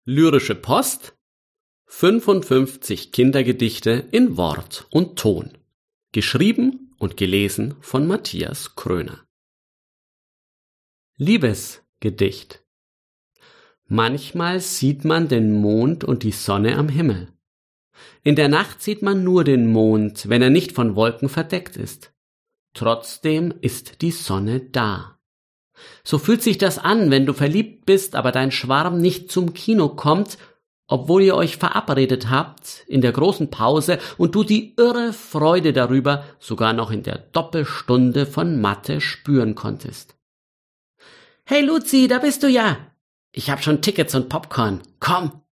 Lyrische Post, 55 Kindergedichte in Wort und Ton. Geschrieben und gelesen von Matthias Kröner. Liebesgedicht. Manchmal sieht man den Mond und die Sonne am Himmel. In der Nacht sieht man nur den Mond, wenn er nicht von Wolken verdeckt ist. Trotzdem ist die Sonne da. So fühlt sich das an, wenn du verliebt bist, aber dein Schwarm nicht zum Kino kommt, obwohl ihr euch verabredet habt in der großen Pause und du die irre Freude darüber sogar noch in der Doppelstunde von Mathe spüren konntest. »Hey Luzi, da bist du ja! Ich hab schon Tickets und Popcorn. Komm,